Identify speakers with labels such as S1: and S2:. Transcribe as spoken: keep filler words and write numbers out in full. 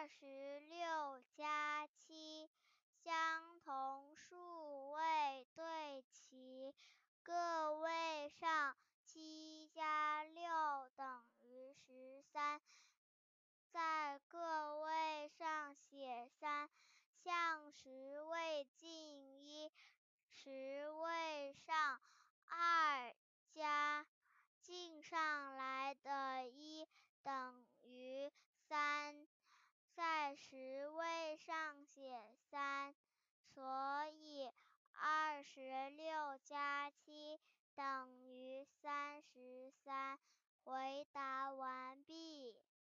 S1: 二十六加七，相同数位对齐，个位上七加六等于十三，在个位上写三，向十位进一，十位上二加进上来的一等于三，在十位上写三，所以二十六加七等于三十三。回答完毕。